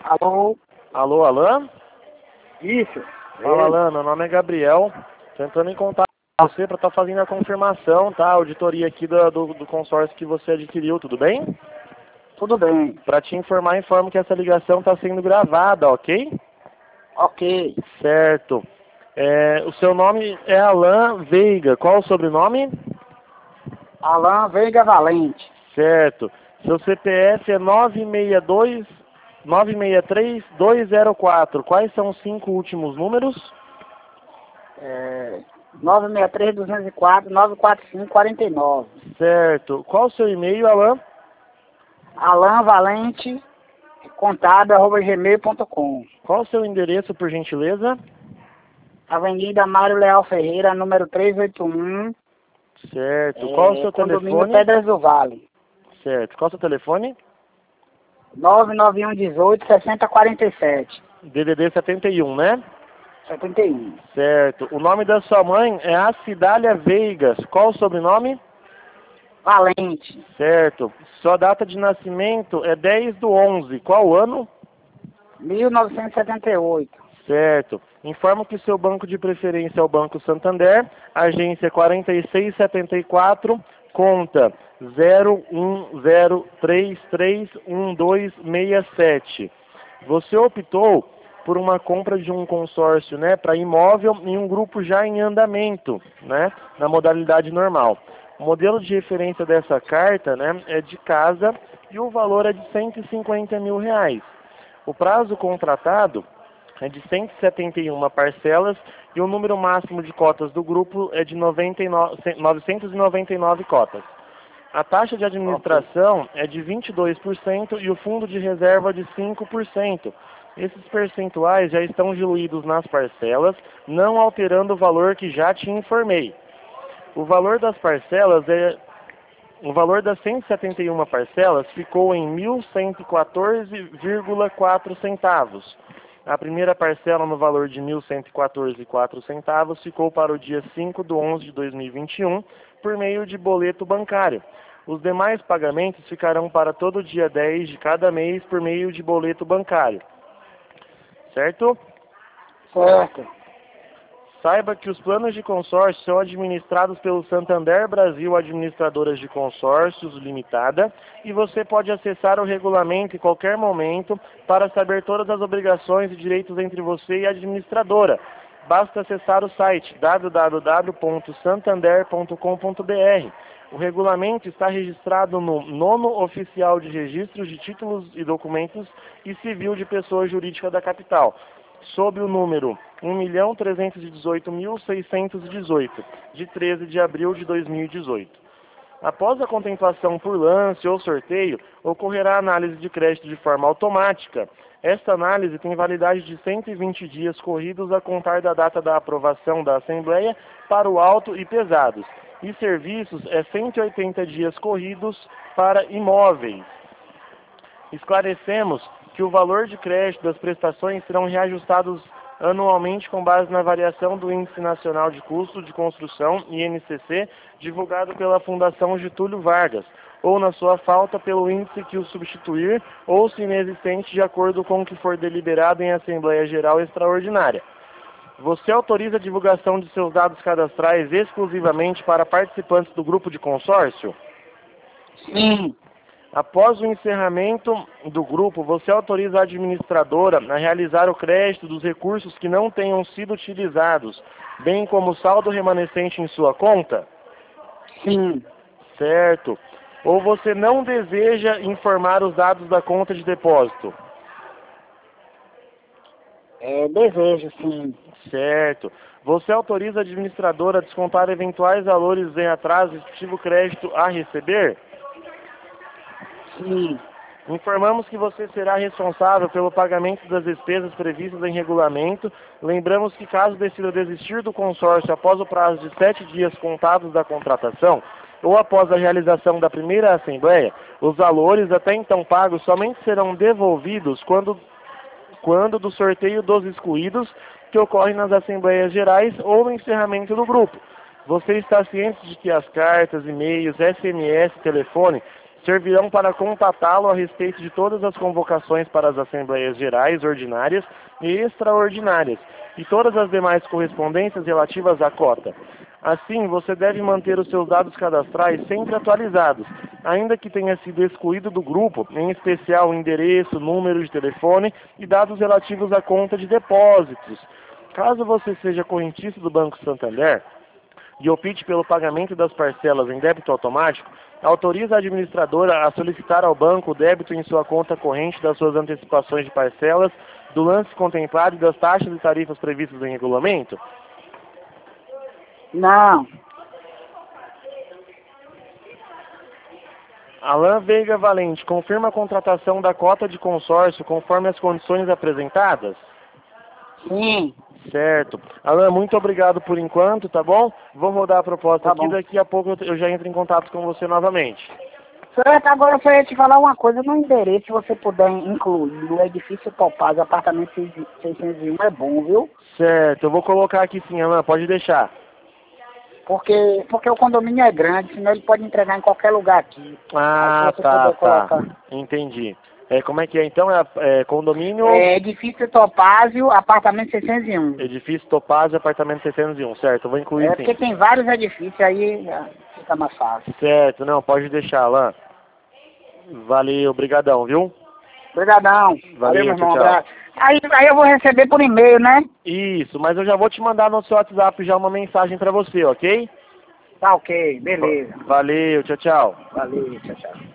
Alô? Alô, Alan? Isso. Fala, Alan. Meu nome é Gabriel. Tentando em contato com você para estar fazendo a confirmação, tá? A auditoria aqui do consórcio que você adquiriu, tudo bem? Tudo bem. Para te informar, informo que essa ligação está sendo gravada, ok? Ok. Certo. O seu nome é Alan Veiga. Qual o sobrenome? Alan Veiga Valente. Certo. Seu CPF é 963-204. Quais são os 5 últimos números? 963-204-945-49. Certo. Qual o seu e-mail, Alan? Alan Valente, contábil@gmail.com. Qual o seu endereço, por gentileza? Avenida Mário Leal Ferreira, número 381. Certo. Qual o seu Condomínio telefone? Pedras do Vale. Certo. Qual o seu telefone? 99118-6047. DDD 71, né? 71. Certo. O nome da sua mãe é Acidália Veigas. Qual o sobrenome? Valente. Certo. Sua data de nascimento é 10/11. Qual ano? 1978. Certo. Informo que seu banco de preferência é o Banco Santander, agência 4674, conta 0103311267. Você optou por uma compra de um consórcio, né, para imóvel em um grupo já em andamento, né, na modalidade normal. O modelo de referência dessa carta, né, é de casa e o valor é de R$ 150 mil. O prazo contratado é de 171 parcelas e o número máximo de cotas do grupo é de 999 cotas. A taxa de administração é de 22% e o fundo de reserva de 5%. Esses percentuais já estão diluídos nas parcelas, não alterando o valor que já te informei. O valor das das 171 parcelas ficou em R$ 1.114,04 centavos. A primeira parcela no valor de R$ 1.114,04 centavos ficou para o dia 5/11/2021 por meio de boleto bancário. Os demais pagamentos ficarão para todo dia 10 de cada mês por meio de boleto bancário. Certo? Certo. Saiba que os planos de consórcio são administrados pelo Santander Brasil Administradoras de Consórcios Limitada e você pode acessar o regulamento em qualquer momento para saber todas as obrigações e direitos entre você e a administradora. Basta acessar o site www.santander.com.br. O regulamento está registrado no 9º Oficial de Registros de Títulos e Documentos e Civil de Pessoa Jurídica da Capital, sob o número 1.318.618, de 13 de abril de 2018. Após a contemplação por lance ou sorteio, ocorrerá a análise de crédito de forma automática. Esta análise tem validade de 120 dias corridos a contar da data da aprovação da Assembleia para o auto e pesados, e serviços é 180 dias corridos para imóveis. Esclarecemos que o valor de crédito das prestações serão reajustados anualmente com base na variação do Índice Nacional de Custo de Construção, INCC, divulgado pela Fundação Getúlio Vargas, ou na sua falta pelo índice que o substituir, ou se inexistente de acordo com o que for deliberado em Assembleia Geral Extraordinária. Você autoriza a divulgação de seus dados cadastrais exclusivamente para participantes do grupo de consórcio? Sim. Após o encerramento do grupo, você autoriza a administradora a realizar o crédito dos recursos que não tenham sido utilizados, bem como o saldo remanescente em sua conta? Sim. Certo. Ou você não deseja informar os dados da conta de depósito? Desejo, sim. Certo. Você autoriza a administradora a descontar eventuais valores em atraso e efetivo crédito a receber? Sim. Informamos que você será responsável pelo pagamento das despesas previstas em regulamento. Lembramos que caso decida desistir do consórcio após o prazo de 7 dias contados da contratação, ou após a realização da primeira assembleia, os valores até então pagos somente serão devolvidos quando do sorteio dos excluídos, que ocorre nas assembleias gerais ou no encerramento do grupo. Você está ciente de que as cartas, e-mails, SMS, telefone servirão para contatá-lo a respeito de todas as convocações para as Assembleias Gerais, ordinárias e extraordinárias, e todas as demais correspondências relativas à cota. Assim, você deve manter os seus dados cadastrais sempre atualizados, ainda que tenha sido excluído do grupo, em especial o endereço, número de telefone e dados relativos à conta de depósitos. Caso você seja correntista do Banco Santander e opte pelo pagamento das parcelas em débito automático, autoriza a administradora a solicitar ao banco o débito em sua conta corrente das suas antecipações de parcelas, do lance contemplado e das taxas e tarifas previstas em regulamento? Não. Alain Veiga Valente, confirma a contratação da cota de consórcio conforme as condições apresentadas? Sim. Certo. Alain, muito obrigado por enquanto, tá bom? Vou rodar a proposta Tá aqui, bom. daqui a pouco eu já entro em contato com você novamente. Certo, agora eu só ia te falar uma coisa. No endereço, se você puder incluir no edifício Topaz, apartamento 601, é bom, viu? Certo, eu vou colocar aqui sim, Alain, pode deixar. Porque o condomínio é grande, senão ele pode entregar em qualquer lugar aqui. Ah, Aí se você tá. puder colocar. Entendi. Como é que é então? Condomínio... É edifício Topázio, apartamento 601. Edifício Topázio, apartamento 601, certo? Eu vou incluir É sim. porque tem vários edifícios, aí fica mais fácil. Certo, não, pode deixar, Alain. Valeu, brigadão, viu? Obrigadão. Valeu, Meu irmão. tchau, tchau. Abraço. Aí eu vou receber por e-mail, né? Isso, mas eu já vou te mandar no seu WhatsApp já uma mensagem pra você, ok? Tá ok, beleza. Valeu, tchau, tchau. Valeu, tchau, tchau.